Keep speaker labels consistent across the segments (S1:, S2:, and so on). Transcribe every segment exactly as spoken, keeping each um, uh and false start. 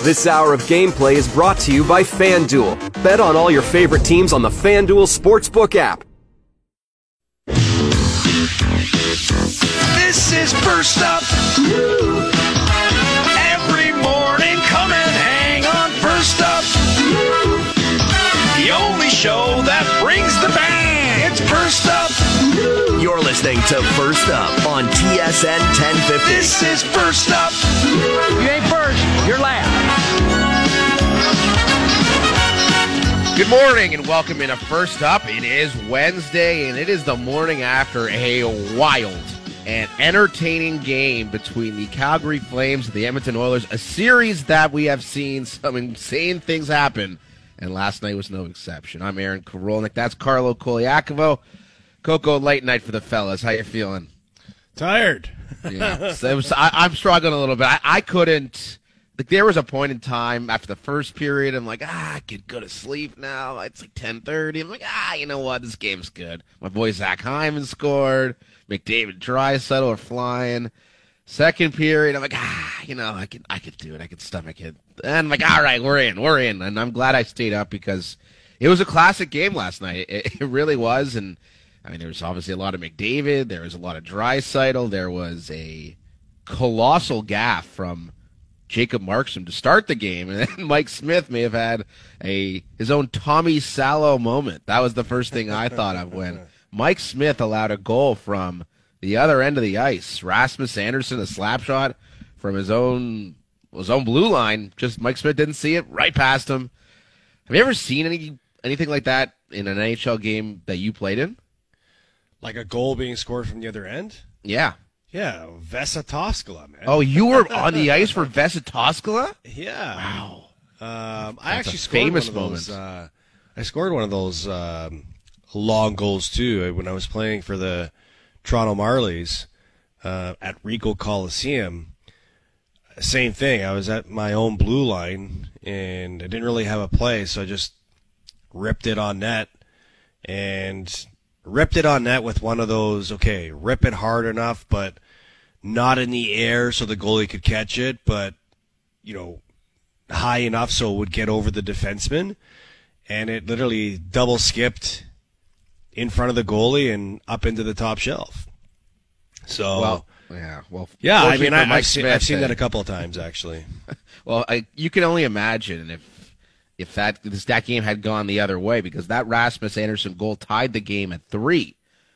S1: This hour of gameplay is brought to you by FanDuel. Bet on all your favorite teams on the FanDuel Sportsbook app.
S2: This is First Up. Every morning, come and hang on First Up. The only show that brings the bang. It's First Up.
S3: You're listening to First Up on T S N ten fifty.
S2: This is First Up.
S4: You ain't first, you're last.
S5: Good morning and welcome into First Up. It is Wednesday and it is the morning after a wild and entertaining game between the Calgary Flames and the Edmonton Oilers, a series that we have seen some insane things happen, and last night was no exception. I'm Aaron Korolnik. That's Carlo Koliakovo. Coco, late night for the fellas. How you feeling?
S6: Tired.
S5: Yeah, so it was, I, I'm struggling a little bit. I, I couldn't. Like, there was a point in time after the first period, I'm like, ah, I could go to sleep now. It's like ten thirty. I'm like, ah, you know what? This game's good. My boy Zach Hyman scored. McDavid, Draisaitl are flying. Second period, I'm like, ah, you know, I could, I could do it. I could stomach it. And I'm like, all right, we're in, we're in. And I'm glad I stayed up because it was a classic game last night. It, it really was. And I mean, there was obviously a lot of McDavid. There was a lot of Draisaitl. There was a colossal gaffe from Jacob Markstrom to start the game, and then Mike Smith may have had a his own Tommy Salo moment. That was the first thing I thought of when Mike Smith allowed a goal from the other end of the ice. Rasmus Anderson, a slap shot from his own his own blue line. Just Mike Smith didn't see it, right past him. Have you ever seen any anything like that in an N H L game that you played in?
S6: Like a goal being scored from the other end?
S5: Yeah.
S6: Yeah, Vesa Toskala, man.
S5: Oh, you were on the ice for Vesa Toskala?
S6: Yeah.
S5: Wow.
S6: Um, I
S5: That's
S6: actually
S5: a
S6: scored
S5: famous
S6: one of those.
S5: moment.
S6: Uh, I scored one of those um, long goals too when I was playing for the Toronto Marlies uh, at Ricoh Coliseum. Same thing. I was at my own blue line and I didn't really have a play, so I just ripped it on net and. Ripped it on net with one of those, okay, rip it hard enough, but not in the air so the goalie could catch it, but, you know, high enough so it would get over the defenseman. And it literally double skipped in front of the goalie and up into the top shelf. So,
S5: well, yeah, well,
S6: yeah, I mean, I,
S5: Mike
S6: I've, seen,
S5: Smith,
S6: I've seen
S5: uh,
S6: that a couple of times, actually.
S5: Well, I, you can only imagine if if that if that game had gone the other way, because that Rasmus Anderson goal tied the game at three,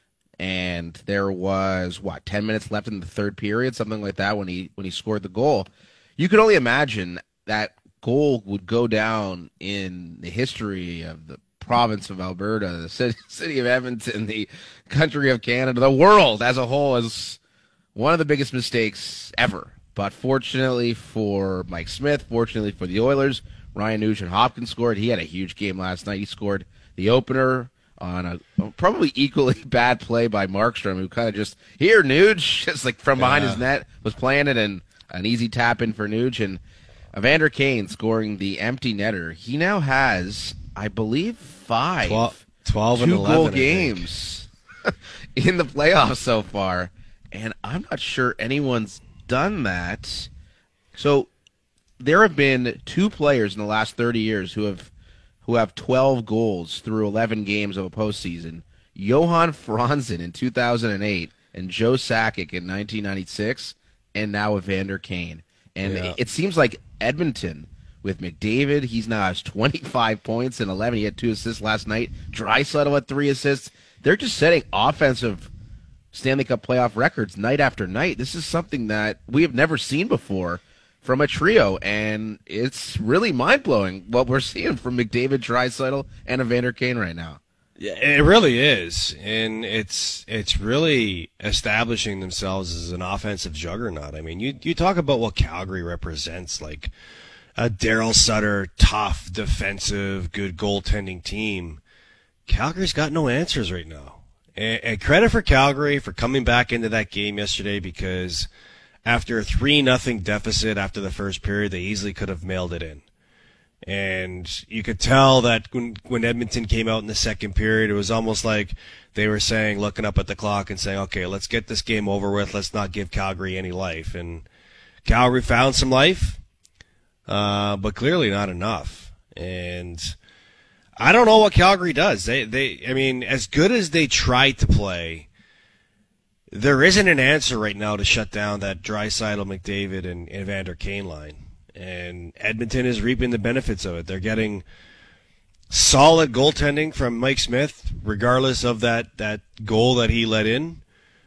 S5: and there was what ten minutes left in the third period, something like that, when he when he scored the goal. You could only imagine that goal would go down in the history of the province of Alberta, the city, city of Edmonton, the country of Canada, the world as a whole, as one of the biggest mistakes ever. But fortunately for Mike Smith, fortunately for the Oilers, Ryan Nugent-Hopkins scored. He had a huge game last night. He scored the opener on a probably equally bad play by Markstrom, who kind of just, here, Nuge, just like from behind
S6: yeah.
S5: his net, was playing it, and an easy tap in for Nuge. And Evander Kane scoring the empty netter. He now has, I believe, five
S6: twelve, twelve and eleven,
S5: two-goal games in the playoffs so far. And I'm not sure anyone's done that. So there have been two players in the last thirty years who have who have twelve goals through eleven games of a postseason. Johan Franzen in two thousand eight and Joe Sakic in nineteen ninety-six, and now Evander Kane. And
S6: yeah.
S5: it, it seems like Edmonton with McDavid, he's now has twenty-five points and eleven. He had two assists last night. Draisaitl had three assists. They're just setting offensive Stanley Cup playoff records night after night. This is something that we have never seen before from a trio, and it's really mind-blowing what we're seeing from McDavid, Draisaitl, and Evander Kane right now.
S6: Yeah, it really is, and it's it's really establishing themselves as an offensive juggernaut. I mean, you you talk about what Calgary represents, like a Daryl Sutter, tough, defensive, good goaltending team. Calgary's got no answers right now, and, and credit for Calgary for coming back into that game yesterday, because after a three nothing deficit after the first period, they easily could have mailed it in. And you could tell that when, when Edmonton came out in the second period, it was almost like they were saying, looking up at the clock and saying, okay, let's get this game over with. Let's not give Calgary any life. And Calgary found some life. uh, but clearly not enough. And I don't know what Calgary does. They, they, I mean, as good as they try to play, there isn't an answer right now to shut down that Draisaitl, McDavid, and Evander Kane line. And Edmonton is reaping the benefits of it. They're getting solid goaltending from Mike Smith, regardless of that, that goal that he let in.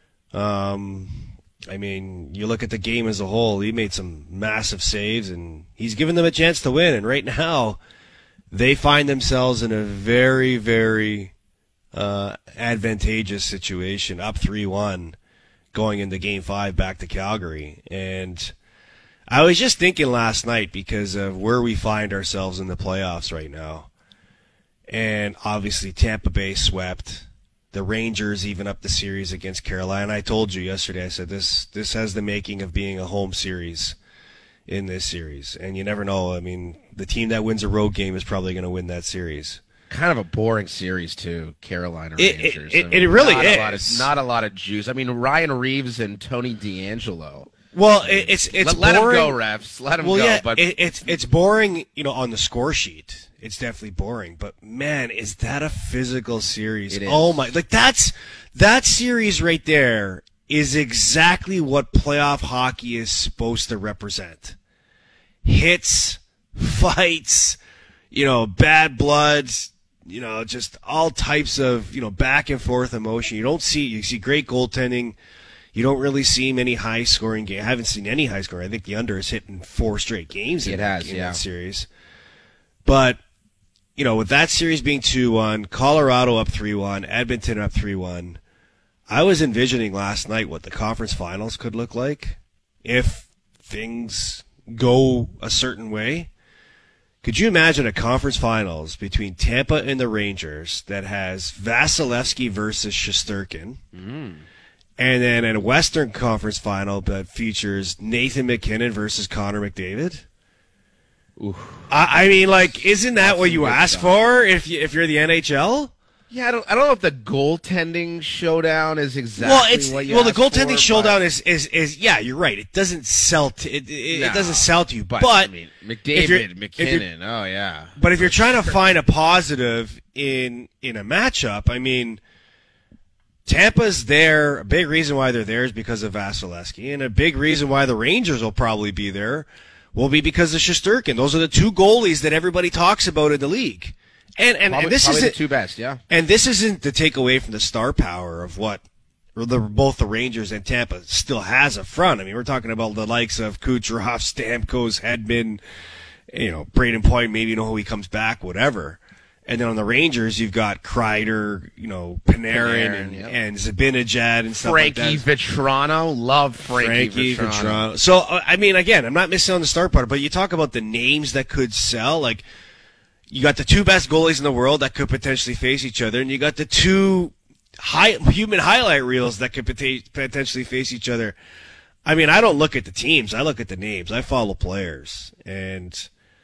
S6: Um, I mean, you look at the game as a whole, he made some massive saves, and he's given them a chance to win. And right now, they find themselves in a very, very uh, advantageous situation, up three one, going into Game five back to Calgary. And I was just thinking last night, because of where we find ourselves in the playoffs right now. And obviously Tampa Bay swept. The Rangers even up the series against Carolina. I told you yesterday, I said this this has the making of being a home series in this series. And you never know. I mean, the team that wins a road game is probably going to win that series.
S5: Kind of a boring series, too, Carolina
S6: It-
S5: Rangers.
S6: it-
S5: I mean,
S6: it really
S5: not
S6: is.
S5: A lot of, not a lot of juice. I mean, Ryan Reeves and Tony DeAngelo.
S6: Well, it, it's it's
S5: let,
S6: boring.
S5: let him go, refs. Let him
S6: well,
S5: go.
S6: yeah,
S5: but
S6: it, it's it's boring, you know, on the score sheet. It's definitely boring, but man, is that a physical series?
S5: It is.
S6: Oh my! Like that's that series right there is exactly what playoff hockey is supposed to represent: hits, fights, you know, bad blood, you know, just all types of, you know, back and forth emotion. You don't see you see great goaltending. You don't really see many high-scoring games. I haven't seen any high-scoring. I think the under is hitting four straight games in,
S5: It has,
S6: in
S5: yeah.
S6: that series. But, you know, with that series being two one, Colorado up three one, Edmonton up three one, I was envisioning last night what the conference finals could look like if things go a certain way. Could you imagine a conference finals between Tampa and the Rangers that has Vasilevsky versus Shesterkin? Mm. And then a Western Conference final that features Nathan McKinnon versus Connor McDavid.
S5: Oof.
S6: I, I mean, like, isn't that
S5: That's
S6: what
S5: some
S6: you
S5: good
S6: ask
S5: stuff.
S6: for if you, if you're the N H L?
S5: yeah, I don't. I don't know if the goaltending showdown is exactly
S6: well, it's
S5: what you
S6: well, the
S5: asked
S6: goaltending
S5: for,
S6: showdown
S5: but-
S6: is, is is yeah, you're right. It doesn't sell to it. It,
S5: No.
S6: it doesn't sell to you,
S5: But,
S6: but
S5: I mean,
S6: if you're-
S5: McDavid,
S6: if you're-
S5: McKinnon. Oh yeah.
S6: But if you're trying to find a positive in in a matchup, I mean, Tampa's there. A big reason why they're there is because of Vasilevsky, and a big reason why the Rangers will probably be there will be because of Shesterkin. Those are the two goalies that everybody talks about in the league. And and,
S5: Probably,
S6: and this
S5: probably
S6: isn't
S5: the two best. Yeah.
S6: and this isn't to take away from the star power of what the, both the Rangers and Tampa still has up front. I mean, we're talking about the likes of Kucherov, Stamkos, Hedman, you know, Braden Point. Maybe you know who he comes back, whatever. And then on the Rangers, you've got Kreider, you know, Panarin,
S5: Panarin,
S6: and,
S5: yep.
S6: and Zibanejad and stuff
S5: Frankie
S6: like that.
S5: Vetrano. Love Frankie,
S6: Frankie
S5: Vetrano.
S6: Vetrano. So, uh, I mean, again, I'm not missing on the start part, but you talk about the names that could sell. Like, you got the two best goalies in the world that could potentially face each other, and you got the two high, human highlight reels that could pota- potentially face each other. I mean, I don't look at the teams. I look at the names. I follow players. And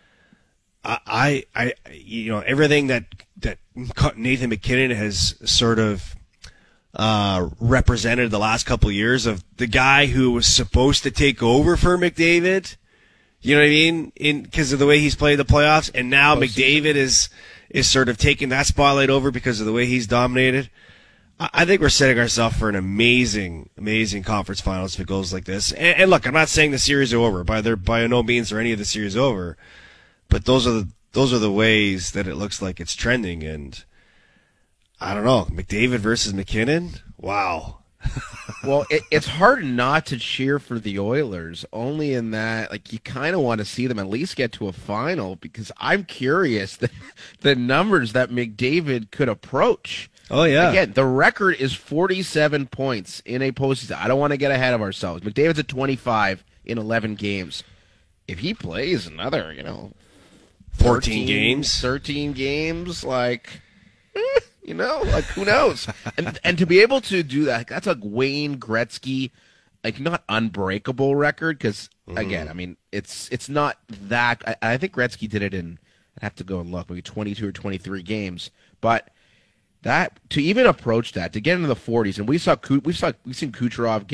S6: I, I, I you know, everything that, that Nathan McKinnon has sort of uh, represented the last couple of years of the guy who was supposed to take over for McDavid. You know what I mean? In because of the way he's played the playoffs, and now McDavid is is sort of taking that spotlight over because of the way he's dominated. I, I think we're setting ourselves for an amazing, amazing conference finals if it goes like this. And, and look, I'm not saying the series are over. By there, by no means are any of the series over. But those are the those are the ways that it looks like it's trending. And I don't know, McDavid versus McKinnon. Wow.
S5: Well, it, it's hard not to cheer for the Oilers, only in that, like, you kind of want to see them at least get to a final, because I'm curious the, the numbers that McDavid could approach.
S6: Oh, yeah.
S5: Again, the record is forty-seven points in a postseason. I don't want to get ahead of ourselves. McDavid's at twenty-five in eleven games. If he plays another, you know,
S6: fourteen games.
S5: thirteen games, like... eh, You know, like, who knows? And and to be able to do that, that's a Wayne Gretzky, like, not unbreakable record, because,
S6: Mm-hmm.
S5: again, I mean, it's it's not that. I, I think Gretzky did it in, I'd have to go and look, maybe twenty-two or twenty-three games. But that, to even approach that, to get into the forties, and we saw, we saw, we've seen Kucherov get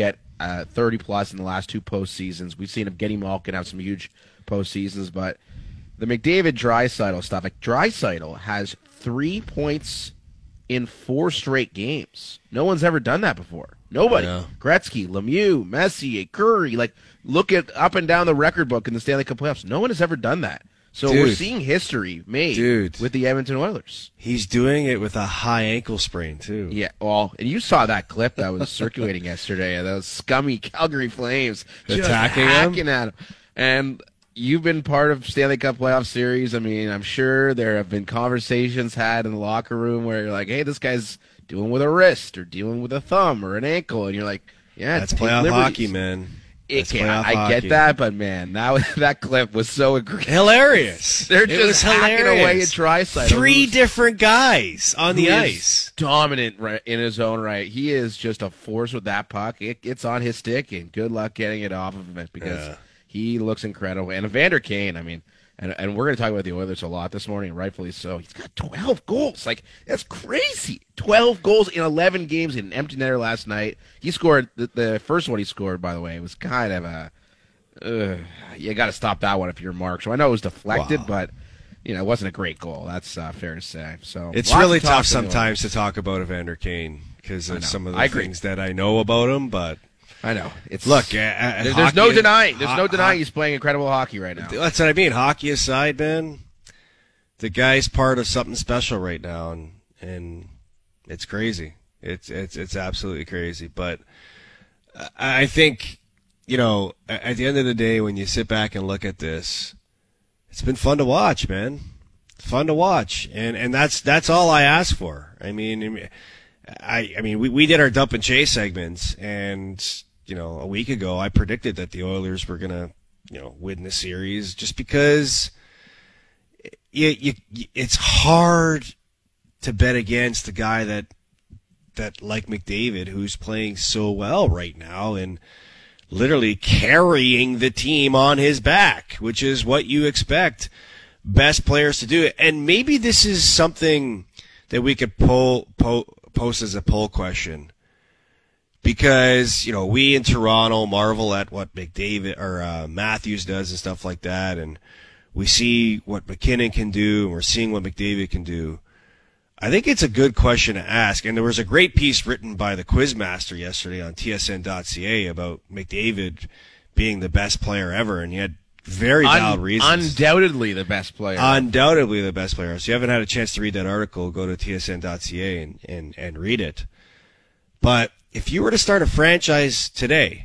S5: uh, thirty plus in the last two postseasons. We've seen him Getty Malkin have some huge postseasons, but the McDavid Draisaitl stuff, like Draisaitl has three points in four straight games. No one's ever done that before. Nobody.
S6: Yeah.
S5: Gretzky, Lemieux, Messier, Curry. Like, look at up and down the record book in the Stanley Cup playoffs. No one has ever done that. So
S6: Dude.
S5: we're seeing history made
S6: Dude.
S5: with the Edmonton Oilers.
S6: He's doing it with a high ankle sprain, too.
S5: Yeah, well, and you saw that clip that was circulating yesterday of those scummy Calgary Flames just
S6: Attacking him?
S5: hacking at him. And you've been part of Stanley Cup playoff series. I mean, I'm sure there have been conversations had in the locker room where you're like, hey, this guy's dealing with a wrist or dealing with a thumb or an ankle. And you're like, yeah,
S6: That's
S5: take
S6: playoff
S5: liberties.
S6: hockey, man.
S5: It
S6: That's
S5: can,
S6: playoff
S5: I
S6: hockey.
S5: get that, but man, that was, that clip was so egregious.
S6: Hilarious.
S5: They're
S6: It
S5: just
S6: was
S5: hacking
S6: hilarious.
S5: away at Draisaitl.
S6: Three
S5: who's-
S6: different guys on the
S5: who is
S6: ice.
S5: dominant right, in his own right. He is just a force with that puck. It, it's on his stick, and good luck getting it off of him because
S6: Yeah.
S5: he looks incredible. And Evander Kane, I mean, and, and we're going to talk about the Oilers a lot this morning, rightfully so. He's got twelve goals. Like, that's crazy. twelve goals in eleven games in an empty netter last night. He scored, the, the first one he scored, by the way, was kind of a, uh, you got to stop that one if you're Mark. So I know it was deflected,
S6: Wow.
S5: but, you know, it wasn't a great goal. That's uh, fair to say. So
S6: It's
S5: lots
S6: really
S5: to talk
S6: tough
S5: to the Oilers.
S6: sometimes to talk about Evander Kane because
S5: I
S6: of
S5: know.
S6: some of the
S5: I agree.
S6: things that I know about him, but
S5: I know. It's
S6: look, uh, uh,
S5: There- there's no
S6: hockey-
S5: denying. There's no
S6: ho-
S5: denying
S6: ho-
S5: he's playing incredible hockey right now.
S6: That's what I mean. Hockey aside, man, the guy's part of something special right now, and and it's crazy. It's it's it's absolutely crazy. But I I think, you know, at the end of the day, when you sit back and look at this, it's been fun to watch, man. Fun to watch, and and that's that's all I ask for. I mean, I I mean, we we did our dump and chase segments, and you know, a week ago I predicted that the Oilers were gonna, you know, win the series just because you, you, it's hard to bet against a guy that that like McDavid, who's playing so well right now and literally carrying the team on his back, which is what you expect best players to do. And maybe this is something that we could poll, po- post as a poll question. Because, you know, we in Toronto marvel at what McDavid or uh, Matthews does and stuff like that, and we see what McKinnon can do, and we're seeing what McDavid can do. I think it's a good question to ask, and there was a great piece written by the Quizmaster yesterday on T S N dot C A about McDavid being the best player ever, and he had very valid
S5: Un-
S6: reasons.
S5: Undoubtedly the best player.
S6: Undoubtedly the best player. So you haven't had a chance to read that article, go to T S N dot C A and, and, and read it. But if you were to start a franchise today,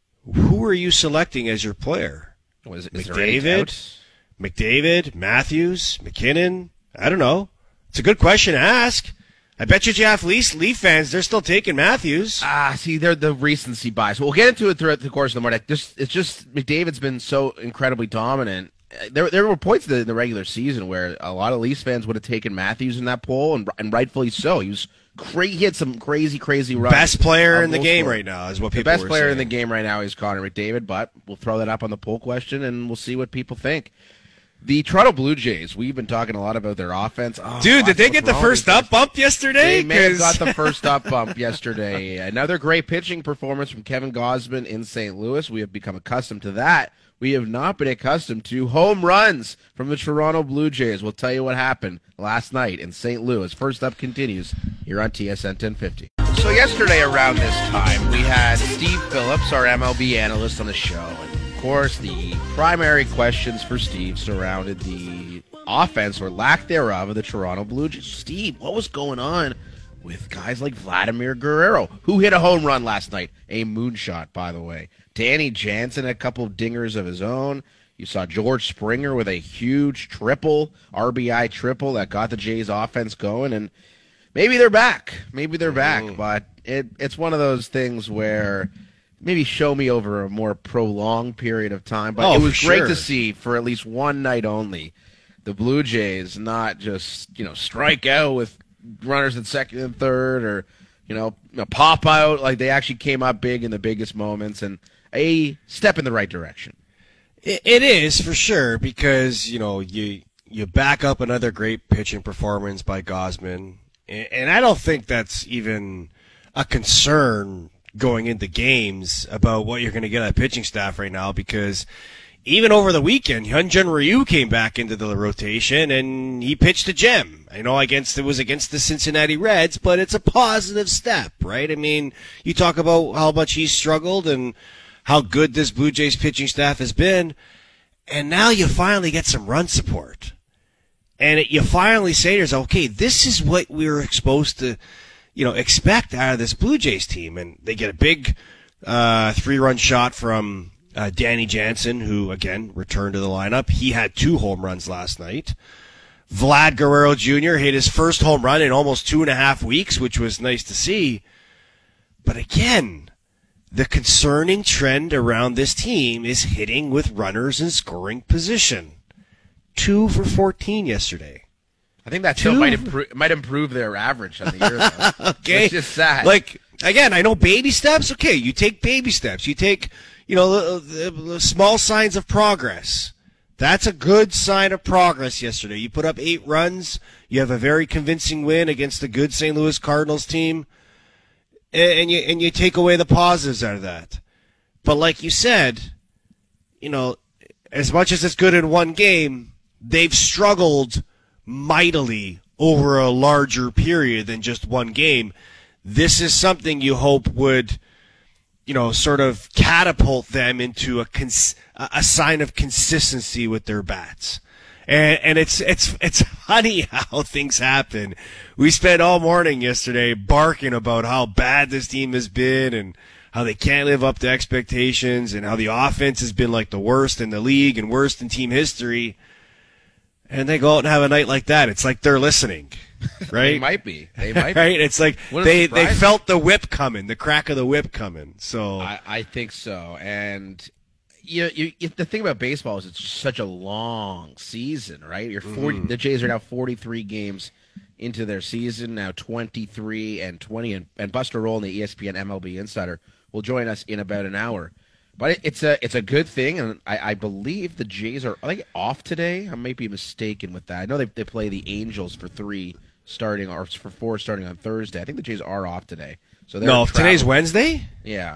S6: who are you selecting as your player?
S5: Was is there any
S6: McDavid?
S5: doubt?
S6: McDavid, Matthews, McKinnon? I don't know. It's a good question to ask. I bet you Jeff Leaf, Leaf fans, they're still taking Matthews.
S5: Ah, see, they're the recency bias. We'll get into it throughout the course of the morning. Just, it's just McDavid's been so incredibly dominant. There, there were points in the regular season where a lot of Leafs fans would have taken Matthews in that poll, and, and rightfully so. He was cra- he had some crazy, crazy runs.
S6: Best player
S5: of
S6: in the
S5: goal
S6: game
S5: scoring.
S6: right now is what
S5: The
S6: people
S5: best
S6: were
S5: player
S6: saying.
S5: in the game right now is Connor McDavid, but we'll throw that up on the poll question, and we'll see what people think. The Toronto Blue Jays, we've been talking a lot about their offense. Oh,
S6: Dude, did they
S5: what's
S6: get the
S5: wrong with
S6: first
S5: these guys?
S6: up bump yesterday?
S5: They may have
S6: 'Cause-
S5: got the first up bump yesterday. Another great pitching performance from Kevin Gausman in Saint Louis. We have become accustomed to that. We have not been accustomed to home runs from the Toronto Blue Jays. We'll tell you what happened last night in Saint Louis. First up continues here on T S N ten fifty. So yesterday around this time, we had Steve Phillips, our M L B analyst, on the show. And of course, the primary questions for Steve surrounded the offense or lack thereof of the Toronto Blue Jays. Steve, what was going on with guys like Vladimir Guerrero, who hit a home run last night? A moonshot, by the way. Danny Jansen, a couple of dingers of his own. You saw George Springer with a huge triple, R B I triple that got the Jays offense going. And maybe they're back. Maybe they're back.
S6: Mm.
S5: But it, it's one of those things where maybe show me over a more prolonged period of time. But
S6: Oh,
S5: it was
S6: for
S5: great
S6: sure.
S5: to see for at least one night only the Blue Jays not just, you know, strike out with runners at second and third or, you know, pop out. Like, they actually came up big in the biggest moments and a step in the right direction.
S6: It, it is for sure because you know you you back up another great pitching performance by Gausman, and, and I don't think that's even a concern going into games about what you're going to get out of pitching staff right now, because even over the weekend, Hyunjin Ryu came back into the rotation and he pitched a gem. I know against it was against the Cincinnati Reds, but it's a positive step, right? I mean, you talk about how much he's struggled and how good this Blue Jays pitching staff has been, and now you finally get some run support. And it, you finally say to yourself, okay, this is what we were supposed to, you know, expect out of this Blue Jays team. And they get a big uh, three-run shot from uh, Danny Jansen, who, again, returned to the lineup. He had two home runs last night. Vlad Guerrero Junior hit his first home run in almost two and a half weeks, which was nice to see. But again, the concerning trend around this team is hitting with runners in scoring position. Two for fourteen yesterday.
S5: I think that still might improve, might improve their average on the year, though.
S6: Okay.
S5: It's just sad.
S6: Like, again, I know baby steps. Okay, you take baby steps. You take, you know, the, the, the small signs of progress. That's a good sign of progress yesterday. You put up eight runs. You have a very convincing win against the good Saint Louis Cardinals team. And, and you and you take away the positives out of that. But like you said, you know, as much as it's good in one game, they've struggled mightily over a larger period than just one game. This is something you hope would, you know, sort of catapult them into a cons- a sign of consistency with their bats. And, and it's it's it's funny how things happen. We spent all morning yesterday barking about how bad this team has been and how they can't live up to expectations and how the offense has been like the worst in the league and worst in team history. And they go out and have a night like that. It's like they're listening, right?
S5: They might be. They might
S6: right?
S5: be.
S6: It's like they, they felt the whip coming, the crack of the whip coming. So
S5: I, I think so. And you, you, you, the thing about baseball is it's such a long season, right? You're forty. Mm-hmm. The Jays are now forty-three games into their season, now twenty-three and twenty. And, and Buster Roll, the E S P N M L B Insider, will join us in about an hour. But it's a it's a good thing, and I, I believe the Jays are, are they off today? I might be mistaken with that. I know they they play the Angels for three starting, or for four starting on Thursday. I think the Jays are off today. So they're
S6: no,
S5: traveling.
S6: Today's Wednesday?
S5: Yeah.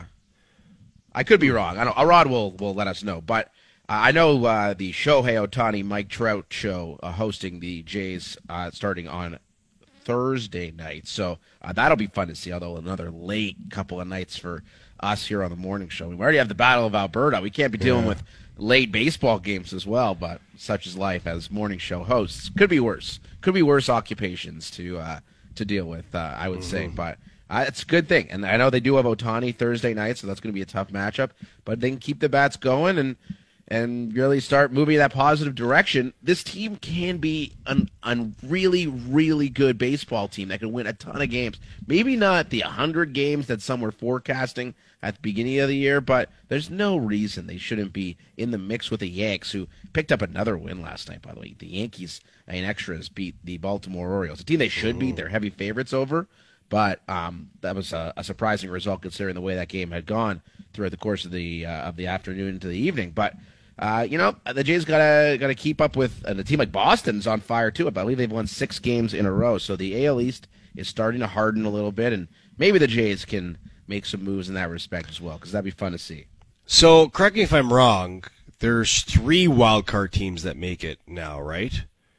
S5: I could be wrong. I don't. Arad will will let us know. But uh, I know uh, the Shohei Ohtani, Mike Trout show uh, hosting the Jays uh, starting on Thursday night. So uh, that'll be fun to see, although another late couple of nights for us here on the morning show. We already have the Battle of Alberta. We can't be dealing yeah. with late baseball games as well, but such is life as morning show hosts. Could be worse. Could be worse occupations to uh, to deal with, uh, I would mm-hmm. say. But uh, it's a good thing. And I know they do have Ohtani Thursday night, so that's going to be a tough matchup. But they can keep the bats going and and really start moving in that positive direction. This team can be an, a really, really good baseball team that can win a ton of games. Maybe not the one hundred games that some were forecasting at the beginning of the year, but there's no reason they shouldn't be in the mix with the Yanks, who picked up another win last night, by the way. The Yankees in extras beat the Baltimore Orioles, a team they should beat. They're heavy favorites over, but um, that was a, a surprising result considering the way that game had gone throughout the course of the uh, of the afternoon into the evening. But Uh, you know, the Jays gotta gotta keep up with uh, a team like Boston's on fire too. I believe they've won six games in a row, so the A L East is starting to harden a little bit, and maybe the Jays can make some moves in that respect as well, because that'd be fun to see.
S6: So, correct me if I'm wrong. There's three wild card teams that make it now, right?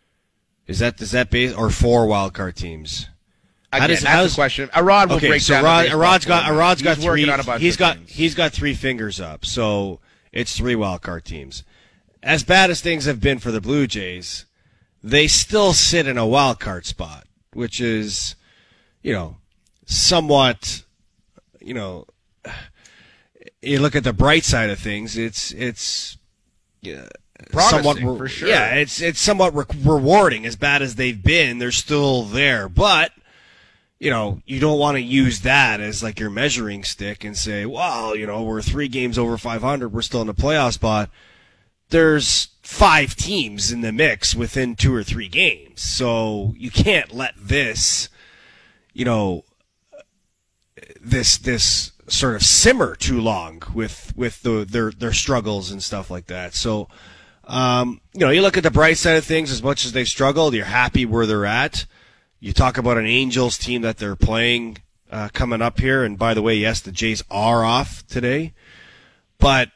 S6: Is that is that base or four wild card teams?
S5: Again, how does, that's how's, the question. Arad will
S6: okay,
S5: break
S6: so
S5: down.
S6: Arad, Arad's got Arad's got
S5: he's
S6: three.
S5: On a bunch
S6: he's
S5: of
S6: got
S5: things.
S6: he's got three fingers up. So it's three wild card teams. As bad as things have been for the Blue Jays, they still sit in a wild card spot, which is, you know, somewhat, you know, you look at the bright side of things. It's it's yeah, somewhat re-
S5: for sure.
S6: Yeah, it's it's somewhat re- rewarding. As bad as they've been, they're still there, but. You know, you don't want to use that as like your measuring stick and say, well, you know, we're three games over five hundred. We're still in the playoff spot. There's five teams in the mix within two or three games. So you can't let this, you know, this, this sort of simmer too long with, with the, their, their struggles and stuff like that. So, um, you know, you look at the bright side of things. As much as they've struggled, you're happy where they're at. You talk about an Angels team that they're playing uh, coming up here. And by the way, yes, the Jays are off today. But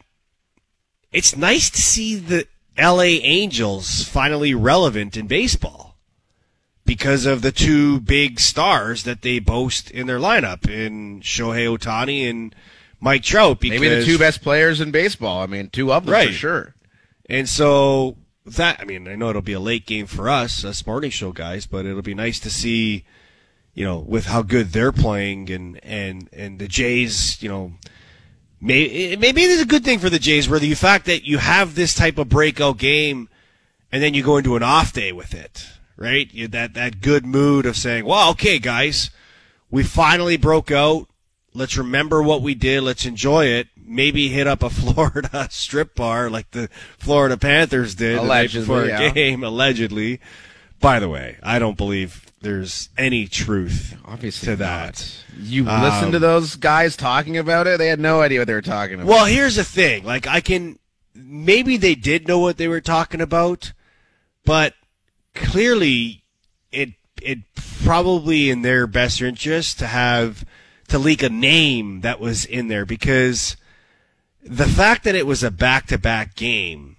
S6: it's nice to see the L A Angels finally relevant in baseball because of the two big stars that they boast in their lineup in Shohei Ohtani and Mike Trout. Because,
S5: maybe the two best players in baseball. I mean, two of them
S6: right.
S5: for sure.
S6: And so that, I mean, I know it'll be a late game for us, us morning show guys, but it'll be nice to see, you know, with how good they're playing and, and, and the Jays, you know, maybe, maybe it is a good thing for the Jays where the fact that you have this type of breakout game and then you go into an off day with it, right? You, that, that good mood of saying, well, okay, guys, we finally broke out. Let's remember what we did. Let's enjoy it. Maybe hit up a Florida strip bar like the Florida Panthers did
S5: allegedly,
S6: the night before
S5: yeah.
S6: a game, allegedly. By the way, I don't believe there's any truth
S5: Obviously
S6: to
S5: not.
S6: that.
S5: You
S6: Um,
S5: listened to those guys talking about it? They had no idea what they were talking about.
S6: Well, here's the thing. Like, I can maybe they did know what they were talking about, but clearly it it probably in their best interest to have to leak a name that was in there because the fact that it was a back-to-back game,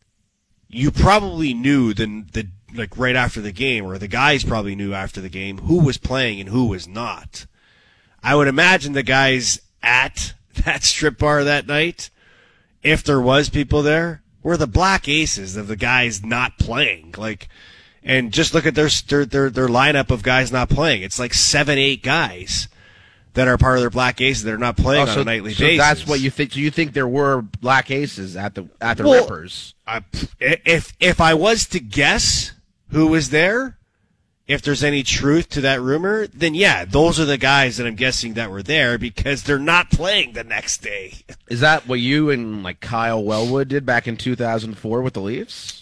S6: you probably knew the the like right after the game, or the guys probably knew after the game who was playing and who was not. I would imagine the guys at that strip bar that night, if there was people there, were the black aces of the guys not playing. Like, and just look at their their their, their lineup of guys not playing. It's like seven, eight guys that are part of their black aces that are not playing
S5: oh,
S6: on
S5: so,
S6: a nightly
S5: so
S6: basis.
S5: that's what you think. So you think there were black aces at the at the
S6: Well,
S5: Rippers?
S6: I, if if I was to guess who was there, if there's any truth to that rumor, then yeah, those are the guys that I'm guessing that were there because they're not playing the next day.
S5: Is that what you and like Kyle Wellwood did back in two thousand four with the Leafs?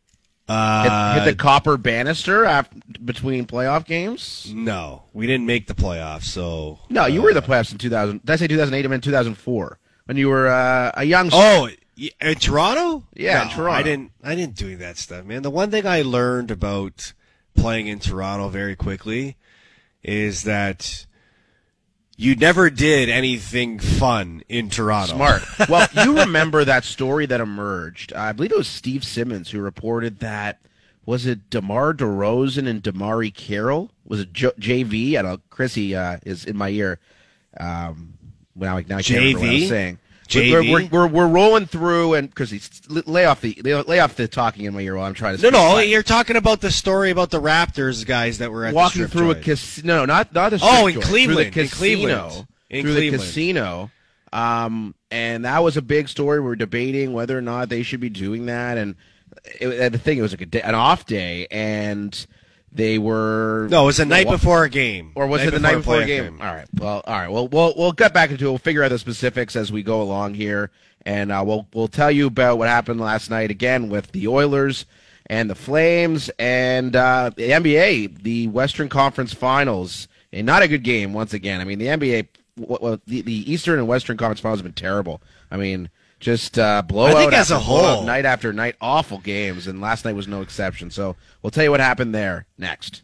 S6: Uh,
S5: hit, hit the copper banister after, between playoff games?
S6: No, we didn't make the playoffs. So
S5: No, you
S6: uh,
S5: were in the playoffs in two thousand. Did I say two thousand eight? I meant two thousand four when you were uh, a young.
S6: Oh, in Toronto?
S5: Yeah,
S6: no,
S5: in Toronto.
S6: I didn't. I didn't do that stuff, man. The one thing I learned about playing in Toronto very quickly is that you never did anything fun in Toronto.
S5: Smart. Well, you remember that story that emerged. I believe it was Steve Simmons who reported that, was it DeMar DeRozan and DeMarre Carroll? Was it J- JV? I don't know. Chrissy uh, is in my ear. Um, now, now I can't remember what I was saying.
S6: J V?
S5: We're, we're, we're, we're rolling through, and because lay off the lay off the talking in my ear while I'm trying to.
S6: No,
S5: speak.
S6: no, you're talking about the story about the Raptors guys that were at
S5: walking
S6: the strip
S5: through
S6: joint.
S5: a casino. No, not not the strip
S6: Oh, in
S5: joint,
S6: Cleveland,
S5: through
S6: in
S5: the casino,
S6: Cleveland. In
S5: through
S6: Cleveland.
S5: the casino. Um, and that was a big story. We were debating whether or not they should be doing that, and it, the thing it was like a day, an off day, and they were
S6: No, it was the night
S5: wa-
S6: before a game.
S5: Or was it the night before a
S6: playoff
S5: game? All right. Well, all right. Well, we'll we'll get back into it. We'll figure out the specifics as we go along here, and uh, we'll we'll tell you about what happened last night again with the Oilers and the Flames and uh, the N B A, the Western Conference Finals, and not a good game once again. I mean, the N B A, well, the, the Eastern and Western Conference Finals have been terrible. I mean, just uh, blowout
S6: I think as
S5: after
S6: a
S5: blowout,
S6: whole.
S5: night after night, awful games, and last night was no exception. So we'll tell you what happened there next.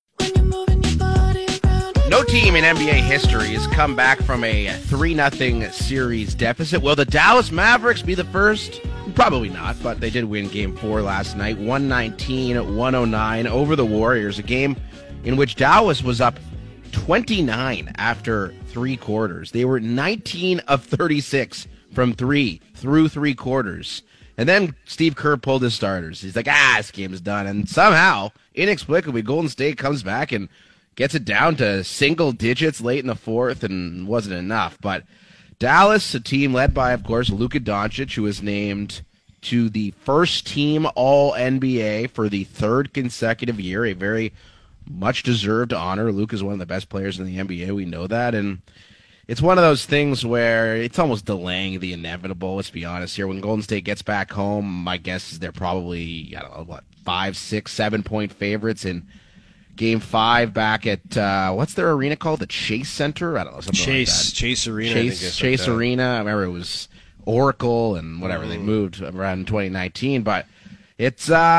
S5: No team in N B A history has come back from a three nothing series deficit. Will the Dallas Mavericks be the first? Probably not, but they did win Game four last night, one nineteen one oh nine over the Warriors, a game in which Dallas was up twenty-nine after three quarters. They were nineteen of thirty-six from three through three quarters. And then Steve Kerr pulled his starters. He's like, ah, this game's done. And somehow, inexplicably, Golden State comes back and gets it down to single digits late in the fourth, and wasn't enough. But Dallas, a team led by, of course, Luka Doncic, who was named to the first team All N B A for the third consecutive year, a very much-deserved honor. Luka is one of the best players in the N B A. We know that, and it's one of those things where it's almost delaying the inevitable. Let's be honest here. When Golden State gets back home, my guess is they're probably, I don't know, what, five, six, seven-point favorites in Game five back at, uh, what's their arena called? The Chase Center? I don't know, something
S6: Chase,
S5: like that.
S6: Chase Arena. I think
S5: Chase,
S6: it's
S5: Chase
S6: like that.
S5: Arena. I remember it was Oracle and whatever.
S6: Mm.
S5: They moved around in twenty nineteen. But it's, uh,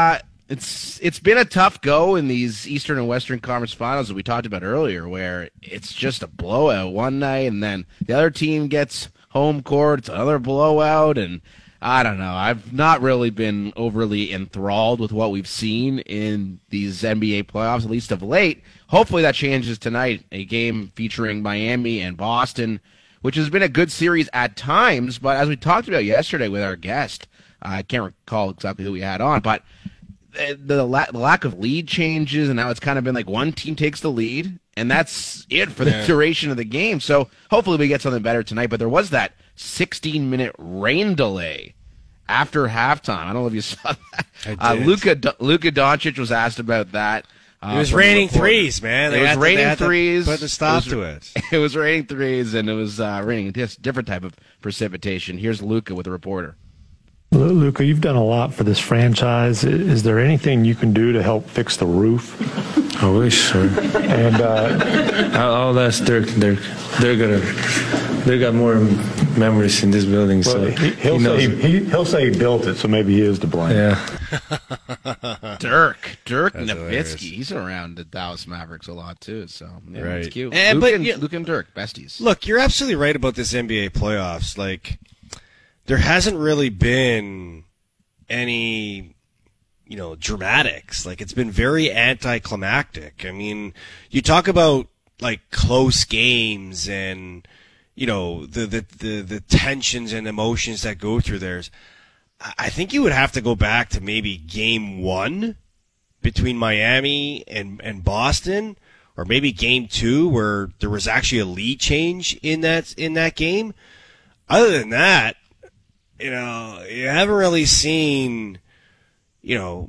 S5: it's it's been a tough go in these Eastern and Western Conference Finals that we talked about earlier, where it's just a blowout one night, and then the other team gets home court, it's another blowout, and I don't know. I've not really been overly enthralled with what we've seen in these N B A playoffs, at least of late. Hopefully that changes tonight, a game featuring Miami and Boston, which has been a good series at times, but as we talked about yesterday with our guest, I can't recall exactly who we had on, but the, the, la- the lack of lead changes, and now it's kind of been like one team takes the lead, and that's it for the yeah. duration of the game. So hopefully we get something better tonight, but there was that sixteen-minute rain delay after halftime. I don't know if you saw that. Uh, Luka Luka Doncic was asked about that. Uh,
S6: it was raining threes, man. They
S5: it was
S6: had
S5: raining
S6: to,
S5: threes.
S6: To put a stop
S5: it was,
S6: to it.
S5: It was raining threes, and it was uh, raining a different type of precipitation. Here's Luka with a reporter.
S7: Luka, you've done a lot for this franchise. Is there anything you can do to help fix the roof?
S8: I wish, sir.
S7: And uh,
S8: all that's they're they're they're gonna they got more memories in this building.
S7: Well,
S8: so
S7: he, he'll
S8: he
S7: say he, he'll say he built it, so maybe he is to blame.
S8: Yeah.
S5: Dirk, Dirk
S6: That's
S5: Nowitzki,
S6: hilarious.
S5: he's around the Dallas Mavericks a lot too. So yeah,
S6: Right.
S5: it's cute.
S6: And-
S5: Luka
S6: but,
S5: and,
S6: yeah.
S5: Luka and Dirk, besties.
S6: Look, you're absolutely right about this N B A playoffs. Like, there hasn't really been any, you know, dramatics. Like, it's been very anticlimactic. I mean, you talk about, like, close games and, you know, the, the, the, the tensions and emotions that go through theirs. I think you would have to go back to maybe game one between Miami and, and Boston, or maybe game two where there was actually a lead change in that, in that game. Other than that, you know, you haven't really seen, you know,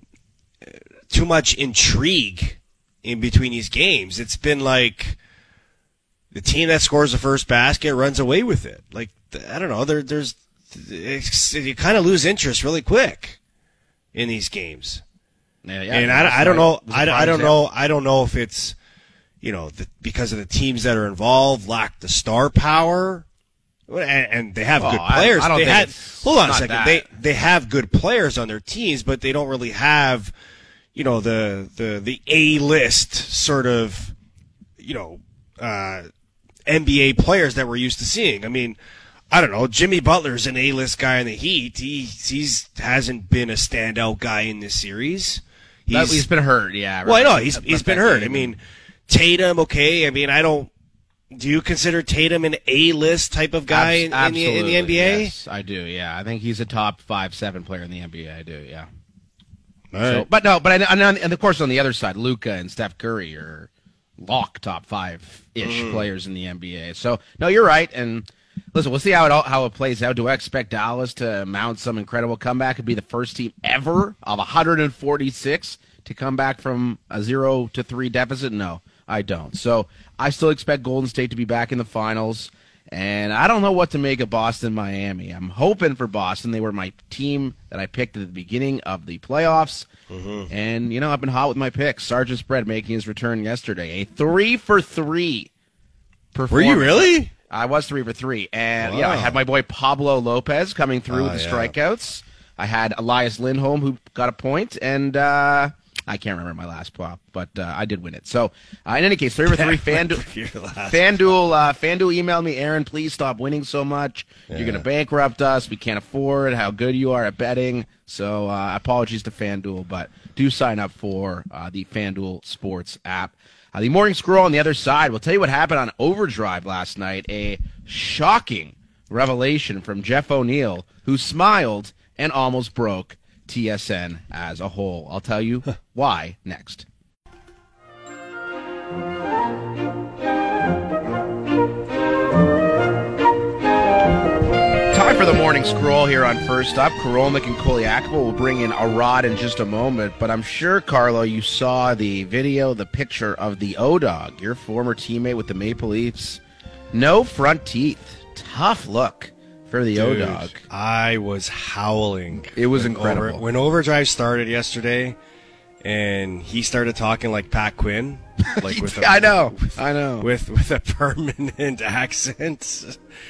S6: too much intrigue in between these games. It's been like the team that scores the first basket runs away with it. Like, I don't know, there, there's, it's, you kind of lose interest really quick in these games.
S5: Yeah, yeah,
S6: and I, I don't know, I, I don't
S5: example.
S6: know, I don't know if it's, you know, the, because of the teams that are involved lack the star power. And, and they have
S5: Oh,
S6: good
S5: I-
S6: players.
S5: I don't
S6: they
S5: think
S6: had,
S5: it's
S6: hold on a
S5: not
S6: second.
S5: that.
S6: They they have good players on their teams, but they don't really have, you know, the the the A list sort of, you know, uh, N B A players that we're used to seeing. I mean, I don't know. Jimmy Butler's an A list guy in the Heat. He he's hasn't been a standout guy in this series.
S5: That- he's been hurt, yeah.
S6: Well, I
S5: right.
S6: know he's
S5: That-
S6: he's
S5: that
S6: been hurt. I
S5: game.
S6: mean, Tatum, okay. I mean, I don't. Do you consider Tatum an A-list type of guy in, in, the, in the N B A?
S5: Yes, I do. Yeah, I think he's a top five, seven player in the N B A. I do. Yeah.
S6: All
S5: So,
S6: right.
S5: but no, but I, and, on- and of course on the other side, Luka and Steph Curry are lock top five ish
S6: Mm.
S5: players in the N B A. So no, you're right. And listen, we'll see how it all, how it plays out. Do I expect Dallas to mount some incredible comeback and be the first team ever of one hundred forty-six to come back from a zero to three deficit? No, I don't. So I still expect Golden State to be back in the finals. And I don't know what to make of Boston, Miami. I'm hoping for Boston. They were my team that I picked at the beginning of the playoffs. Mm-hmm. And, you know, I've been hot with my picks. Sergeant Spread making his return yesterday. A three for three
S6: Were
S5: performance.
S6: you really?
S5: I was three for three. And,
S6: Wow.
S5: yeah, I had my boy Pablo Lopez coming through
S6: Oh,
S5: with the
S6: yeah.
S5: strikeouts. I had Elias Lindholm, who got a point, and uh, I can't remember my last prop, but uh, I did win it. So, uh, in any case, three for three. FanDuel,
S6: Your last-
S5: FanDuel, uh, FanDuel emailed me, Aaron, please stop winning so much. You're
S6: Yeah.
S5: going to bankrupt us. We can't afford how good you are at betting. So, uh, apologies to FanDuel, but do sign up for uh, the FanDuel Sports app. Uh, the morning scroll on the other side. We'll tell you what happened on Overdrive last night. A shocking revelation from Jeff O'Neill, who smiled and almost broke T S N as a whole. I'll tell you why next. Time for the morning scroll here on First Up. Korolnik and Koliakova will bring in a rod in just a moment, but I'm sure, Carlo, you saw the video, the picture of the O-Dog, your former teammate with the Maple Leafs. No front teeth. Tough look for the
S6: Dude,
S5: O-Dog.
S6: I was howling.
S5: It was
S6: when
S5: incredible.
S6: Over, when Overdrive started yesterday, and he started talking like Pat Quinn, like with a,
S5: I know, I know.
S6: with with a permanent accent.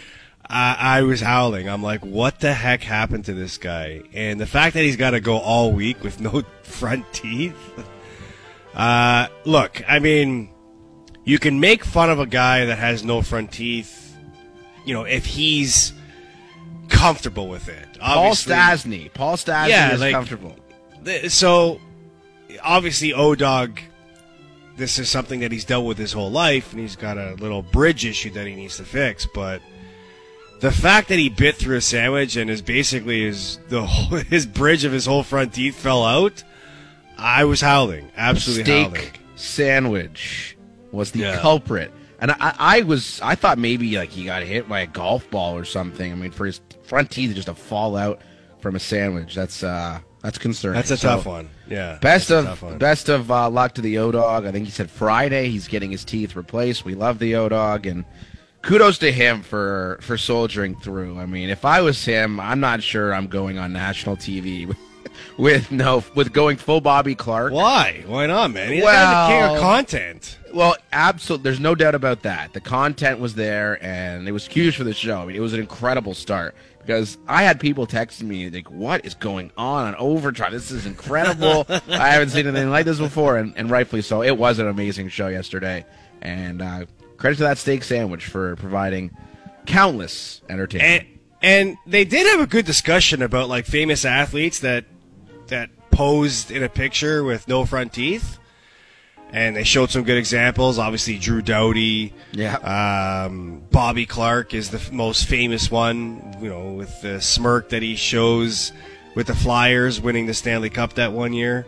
S6: I, I was howling. I'm like, what the heck happened to this guy? And the fact that he's got to go all week with no front teeth. Uh, look, I mean, you can make fun of a guy that has no front teeth, you know, if he's comfortable with it. Obviously,
S5: Paul Stastny. Paul Stastny
S6: yeah,
S5: is
S6: like,
S5: comfortable.
S6: th- So, obviously, O-Dog, this is something that he's dealt with his whole life, and he's got a little bridge issue that he needs to fix, but the fact that he bit through a sandwich and is basically his the whole, his bridge of his whole front teeth fell out, I was howling, absolutely
S5: Steak
S6: howling.
S5: sandwich was the
S6: Yeah.
S5: culprit, and I, I was I thought maybe like he got hit by a golf ball or something. I mean, for his front teeth just to fall out from a sandwich, that's uh that's concerning.
S6: That's a
S5: So,
S6: tough one. Yeah,
S5: Best
S6: that's a tough
S5: of
S6: one.
S5: best of uh, luck to the O-Dog. I think he said Friday he's getting his teeth replaced. We love the O-Dog, and kudos to him for, for soldiering through. I mean, if I was him, I'm not sure I'm going on national T V with, with no with going full Bobby Clark.
S6: Why? Why not, man? He's
S5: Well-
S6: the king of content.
S5: Well, absolutely. There's no doubt about that. The content was there, and it was huge for the show. I mean, it was an incredible start because I had people texting me like, "What is going on on Overdrive? This is incredible. I haven't seen anything like this before," and, and rightfully so. It was an amazing show yesterday, and uh, credit to that steak sandwich for providing countless entertainment.
S6: And and they did have a good discussion about like famous athletes that that posed in a picture with no front teeth. And they showed some good examples. Obviously, Drew Doughty.
S5: Yeah.
S6: Um, Bobby Clark is the f- most famous one, you know, with the smirk that he shows with the Flyers winning the Stanley Cup that one year.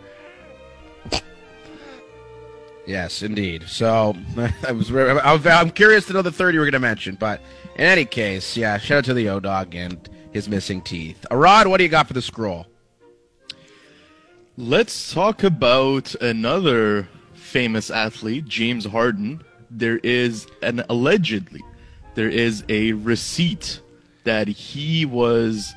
S5: Yes, indeed. So I was, I was, I'm curious to know the third you were going to mention, but in any case, yeah, shout out to the O-Dog and his missing teeth. Arad, what do you got for the scroll?
S9: Let's talk about another famous athlete, James Harden. There is an allegedly, there is a receipt that he was,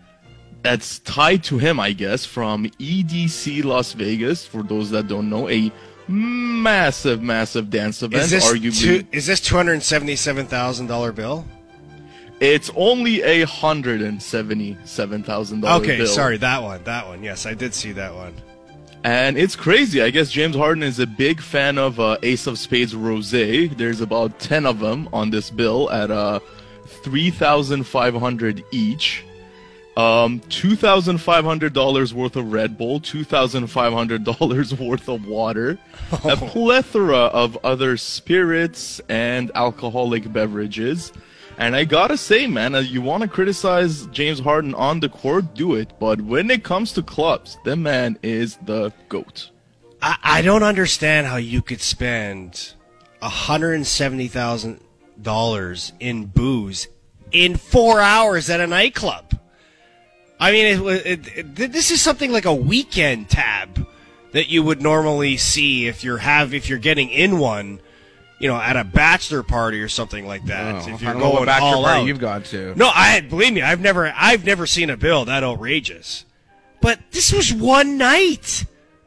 S9: that's tied to him, I guess, from E D C Las Vegas. For those that don't know, a massive, massive dance event.
S6: Is this
S9: arguably,
S6: two, is this two hundred seventy-seven thousand dollar bill?
S9: it's only a hundred and seventy-seven thousand dollar
S6: Okay,
S9: bill.
S6: sorry, that one, that one. Yes, I did see that one.
S9: And it's crazy. I guess James Harden is a big fan of uh, Ace of Spades Rosé. There's about ten of them on this bill at uh, three thousand five hundred dollars each. Um, two thousand five hundred dollars worth of Red Bull, two thousand five hundred dollars worth of water, a plethora of other spirits and alcoholic beverages. And I gotta say, man, uh, you want to criticize James Harden on the court, do it. But when it comes to clubs, the man is the GOAT.
S6: I, I don't understand how you could spend one hundred seventy thousand dollars in booze in four hours at a nightclub. I mean, it, it, it, this is something like a weekend tab that you would normally see if you're have if you're getting in one, you know, at a bachelor party or something like that.
S5: Oh,
S6: if
S5: I
S6: you're
S5: don't know what
S6: going
S5: bachelor
S6: all
S5: party
S6: out.
S5: you've gone to.
S6: No, I believe me, I've never I've never seen a bill that outrageous. But this was one night.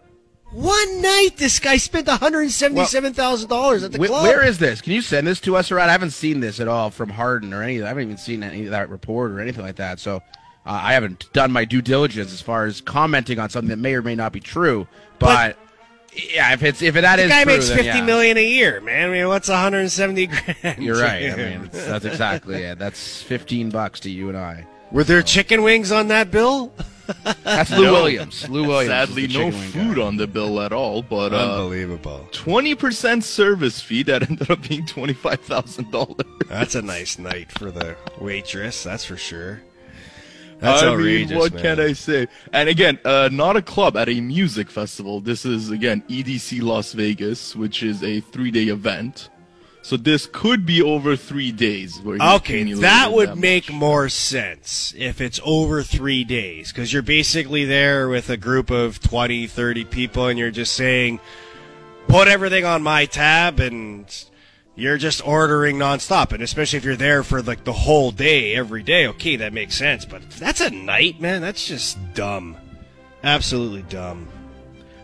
S6: One night, this guy spent one hundred seventy-seven thousand dollars at the
S5: Wh-
S6: club.
S5: Where is this? Can you send this to us, Arad? I haven't seen this at all from Harden or any of that. I haven't even seen any of that report or anything like that. So uh, I haven't done my due diligence as far as commenting on something that may or may not be true. But, yeah, if it's if it, that
S6: the
S5: is
S6: guy
S5: true,
S6: makes
S5: then
S6: fifty
S5: yeah.
S6: million a year, man. I mean, what's one hundred seventy grand?
S5: You're right. I mean, it's, that's exactly it. That's fifteen bucks to you and I.
S6: Were there chicken wings on that bill?
S5: That's Lou
S9: No.
S5: Williams. Lou Williams.
S9: Sadly,
S5: is the
S9: no
S5: chicken wing
S9: food
S5: guy.
S9: on the bill at all, but uh,
S6: Unbelievable.
S9: twenty percent service fee that ended up being twenty-five thousand dollars.
S6: That's a nice night for the waitress, that's for sure. That's
S9: I
S6: outrageous,
S9: mean, what
S6: man.
S9: can I say? And again, uh, not a club, at a music festival. This is, again, E D C Las Vegas, which is a three-day event. So this could be over three days. Where he's
S6: Okay,
S9: accumulated
S6: that would
S9: that
S6: make
S9: much.
S6: more sense if it's over three days, because you're basically there with a group of twenty, thirty people, and you're just saying, put everything on my tab, and you're just ordering nonstop. And especially if you're there for like the whole day, every day, okay, that makes sense. But if that's a night, man, that's just dumb. Absolutely dumb.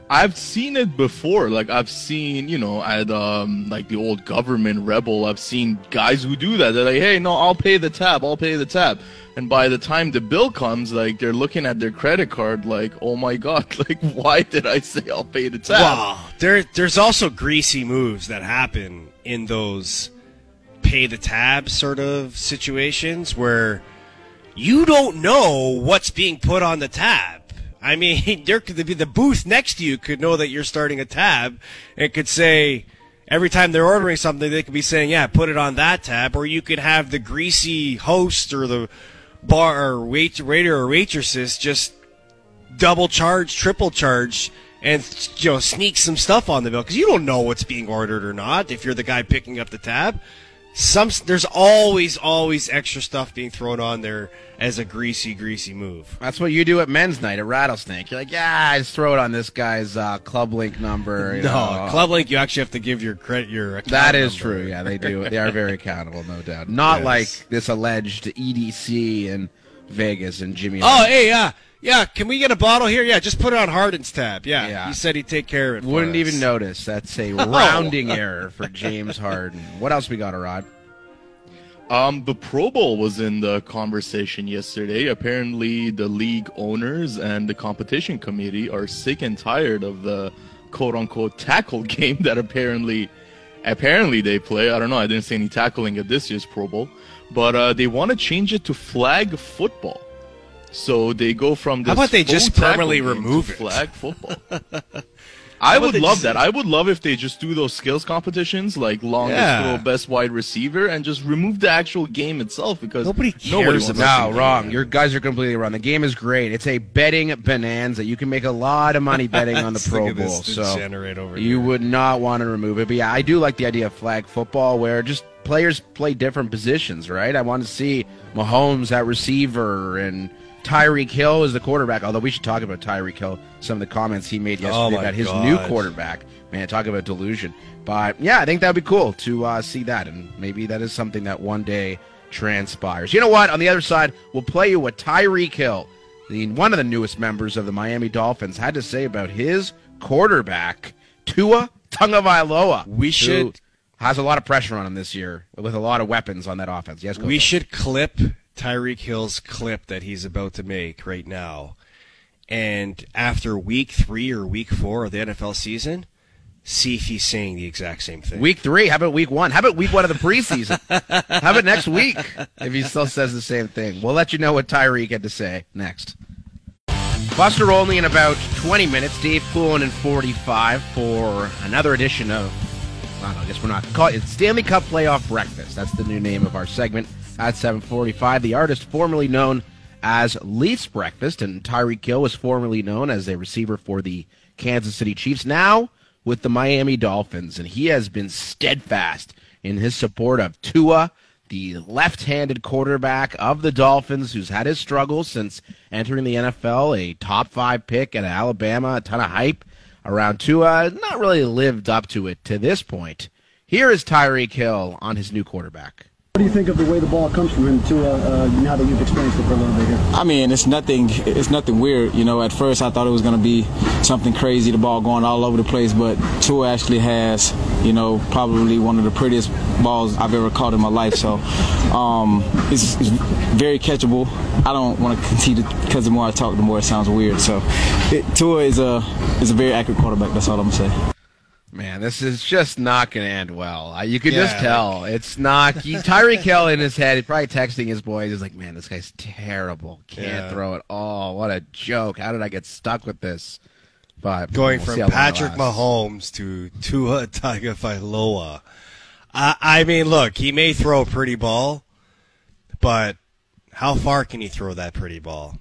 S9: I've seen it before. Like, I've seen, you know, at, um, like, the old government Rebel, I've seen guys who do that. They're like, hey, no, I'll pay the tab. I'll pay the tab. And by the time the bill comes, like, they're looking at their credit card like, oh, my God, like, why did I say I'll pay the tab?
S6: Wow. There, there's also greasy moves that happen in those pay the tab sort of situations where you don't know what's being put on the tab. I mean, there could be the booth next to you could know that you're starting a tab and could say every time they're ordering something, they could be saying, yeah, put it on that tab. Or you could have the greasy host or the bar or wait, waiter or waitresses just double charge, triple charge, and, you know, sneak some stuff on the bill because you don't know what's being ordered or not if you're the guy picking up the tab. Some There's always, always extra stuff being thrown on there as a greasy, greasy move.
S5: That's what you do at men's night at Rattlesnake. You're like, yeah, I just throw it on this guy's uh, Club Link number. You
S6: no,
S5: know.
S6: Club Link, you actually have to give your credit, your account
S5: That is
S6: number.
S5: true. Yeah, they do. They are very accountable, no doubt. Not
S6: Yes.
S5: like this alleged E D C in Vegas and Jimmy.
S6: Oh, hey, yeah. Yeah, can we get a bottle here? Yeah, just put it on Hardin's tab. Yeah,
S5: Yeah.
S6: he said he'd take care of it for
S5: Wouldn't
S6: us.
S5: even notice. That's a rounding error for James Harden. What else we got, Arad?
S9: Um, the Pro Bowl was in the conversation yesterday. Apparently, the league owners and the competition committee are sick and tired of the quote-unquote tackle game that apparently, apparently they play. I don't know. I didn't see any tackling at this year's Pro Bowl, but uh, they want to change it to flag football. So they go from this
S6: How about they just
S9: full
S6: permanently
S9: tackle game to
S6: remove it?
S9: flag football. I would
S6: they
S9: love
S6: just-
S9: that. I would love if they just do those skills competitions, like longest
S6: Yeah.
S9: throw, best wide receiver, and just remove the actual game itself because
S6: Nobody
S9: nobody
S6: cares
S9: wants
S6: about
S9: to
S5: No,
S9: see
S5: wrong. Your guys are completely wrong. The game is great. It's a betting bonanza. You can make a lot of money betting on the
S6: Look
S5: Pro
S6: at this
S5: Bowl. So
S6: degenerate over
S5: you
S6: here.
S5: would not want to remove it. But yeah, I do like the idea of flag football where just players play different positions, right? I want to see Mahomes at receiver and Tyreek Hill is the quarterback, although we should talk about Tyreek Hill, some of the comments he made yesterday
S6: Oh my
S5: about his
S6: God.
S5: new quarterback. Man, talk about delusion. But yeah, I think that would be cool to uh, see that, and maybe that is something that one day transpires. You know what? On the other side, we'll play you what Tyreek Hill, the one of the newest members of the Miami Dolphins, had to say about his quarterback, Tua Tagovailoa.
S6: We
S5: who
S6: should-
S5: has a lot of pressure on him this year with a lot of weapons on that offense. Yes, go
S6: We
S5: ahead.
S6: should clip Tyreek Hill's clip that he's about to make right now. And after week three or week four of the N F L season, see if he's saying the exact same thing.
S5: Week three. How about week one? How about week one of the preseason? How about next week if he still says the same thing? We'll let you know what Tyreek had to say next. Buster only in about twenty minutes. Dave Poulin in forty-five for another edition of, I don't know, I guess we're not call it Stanley Cup Playoff Breakfast. That's the new name of our segment at seven forty-five. The artist formerly known as Leafs Breakfast, and Tyreek Hill was formerly known as a receiver for the Kansas City Chiefs, now with the Miami Dolphins, and he has been steadfast in his support of Tua, the left-handed quarterback of the Dolphins, who's had his struggles since entering the N F L, a top five pick at Alabama, a ton of hype around Tua, not really lived up to it to this point. Here is Tyreek Hill on his new quarterback.
S10: What do you think of the way the ball comes from him, Tua, uh, now that you've experienced it for a little bit here?
S11: I mean, it's nothing. It's nothing weird. You know, at first I thought it was going to be something crazy, the ball going all over the place. But Tua actually has, you know, probably one of the prettiest balls I've ever caught in my life. So um, it's, it's very catchable. I don't want to continue to, because the more I talk, the more it sounds weird. So it, Tua is a is a very accurate quarterback. That's all I'm gonna say.
S5: Man, this is just not going to end well. Uh, you can
S6: Yeah,
S5: just tell. It's not. He, Tyreek Hill in his head, he's probably texting his boys. He's like, man, this guy's terrible. Can't
S6: Yeah.
S5: throw it all. What a joke. How did I get stuck with this? But
S6: Going
S5: we'll
S6: from
S5: see how long it
S6: Patrick
S5: lasts.
S6: Mahomes to Tua Tagovailoa. I, I mean, look, he may throw a pretty ball, but how far can he throw that pretty ball?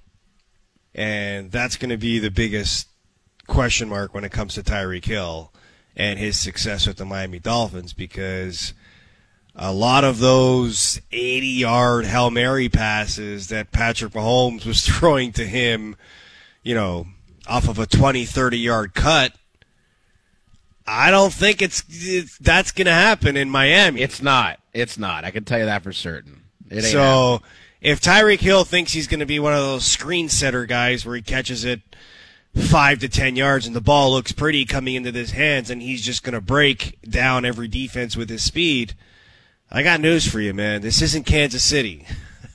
S6: And that's going to be the biggest question mark when it comes to Tyreek Hill and his success with the Miami Dolphins, because a lot of those eighty-yard Hail Mary passes that Patrick Mahomes was throwing to him, you know, off of a twenty, thirty-yard cut, I don't think it's, it's that's going to happen in Miami.
S5: It's not. It's not. I can tell you that for certain. It ain't
S6: So
S5: happening.
S6: if Tyreek Hill thinks he's going to be one of those screen setter guys where he catches it five to ten yards and the ball looks pretty coming into his hands and he's just going to break down every defense with his speed. I got news for you, man. This isn't Kansas City.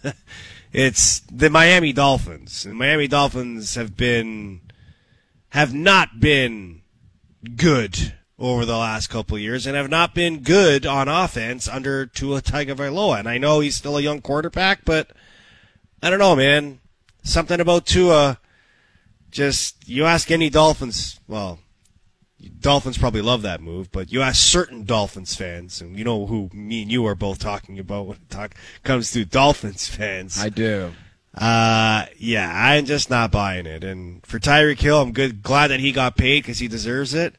S6: It's the Miami Dolphins. The Miami Dolphins have been, have not been good over the last couple of years and have not been good on offense under Tua Tagovailoa. And I know he's still a young quarterback, but I don't know, man. Something about Tua, just, you ask any Dolphins, well, Dolphins probably love that move, but you ask certain Dolphins fans, and you know who me and you are both talking about when it talk, comes to Dolphins fans.
S5: I do.
S6: Uh, yeah, I'm just not buying it. And for Tyreek Hill, I'm good, glad that he got paid because he deserves it.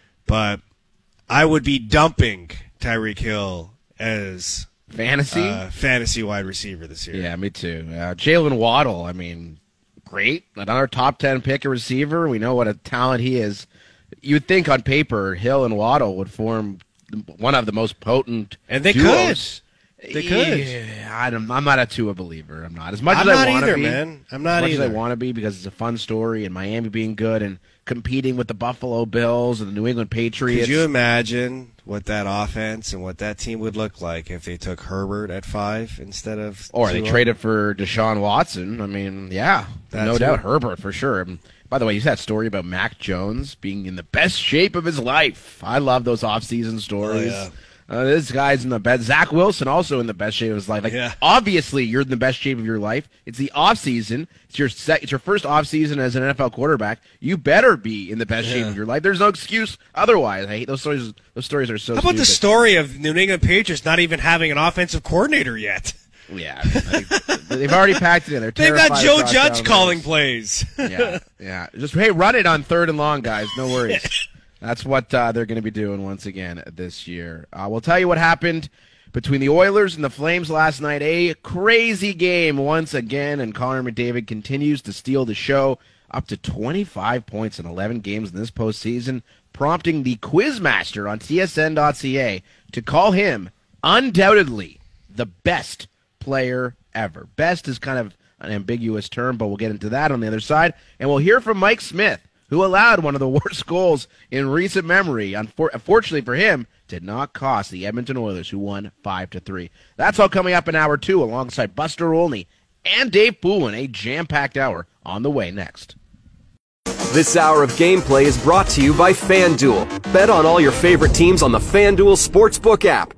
S6: But I would be dumping Tyreek Hill as
S5: fantasy
S6: uh, fantasy wide receiver this year.
S5: Yeah, me too. Uh, Jalen Waddle, I mean, great, another top ten pick a receiver. We know what a talent he is. You'd think on paper Hill and Waddle would form one of the most potent
S6: and they
S5: duos.
S6: could. They could.
S5: Yeah, I don't, I'm not a Tua believer. I'm not as much
S6: I'm
S5: as
S6: not
S5: I want to
S6: either,
S5: be.
S6: Man. I'm not
S5: as much
S6: either.
S5: as I want to be because it's a fun story and Miami being good and competing with the Buffalo Bills and the New England Patriots.
S6: Could you imagine what that offense and what that team would look like if they took Herbert at five instead of
S5: or
S6: Tua?
S5: they traded for Deshaun Watson? I mean, yeah,
S6: That
S5: no
S6: too.
S5: doubt Herbert for sure. By the way, you saw that story about Mac Jones being in the best shape of his life. I love those off-season stories.
S6: Oh, yeah.
S5: Uh, this guy's in the best. Zach Wilson also in the best shape of his life. Like,
S6: yeah.
S5: Obviously, you're in the best shape of your life. It's the off season. It's your sec- It's your first off season as an N F L quarterback. You better be in the best
S6: Yeah.
S5: shape of your life. There's no excuse otherwise. I hate those stories. Those stories are so.
S6: How about
S5: stupid.
S6: the story of New England Patriots not even having an offensive coordinator yet?
S5: Yeah, I, they've already packed it in. They're
S6: They've
S5: terrified
S6: got Joe
S5: of Josh
S6: Judge
S5: Allen.
S6: calling plays.
S5: Yeah, yeah. Just hey, run it on third and long, guys. No worries. That's what uh, they're going to be doing once again this year. Uh, we'll tell you what happened between the Oilers and the Flames last night. A crazy game once again, and Connor McDavid continues to steal the show, up to twenty-five points in eleven games in this postseason, prompting the Quizmaster on T S N dot C A to call him undoubtedly the best player ever. Best is kind of an ambiguous term, but we'll get into that on the other side. And we'll hear from Mike Smith, who allowed one of the worst goals in recent memory. Unfortunately for him, did not cost the Edmonton Oilers, who won five to three. That's all coming up in hour two, alongside Buster Olney and Dave Poulin. A jam-packed hour on the way next.
S1: This hour of gameplay is brought to you by FanDuel. Bet on all your favorite teams on the FanDuel Sportsbook app.